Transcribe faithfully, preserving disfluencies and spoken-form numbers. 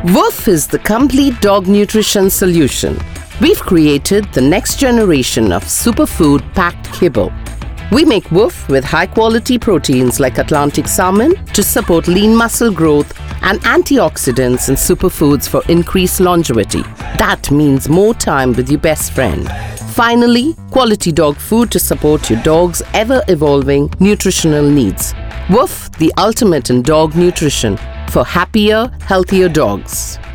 Woof is the complete dog nutrition solution. We've created the next generation of superfood packed kibble. We make Woof with high-quality proteins like Atlantic salmon to support lean muscle growth and antioxidants and superfoods for increased longevity. That means more time with your best friend. Finally, quality dog food to support your dog's ever-evolving nutritional needs. Woof, the ultimate in dog nutrition for happier, healthier dogs.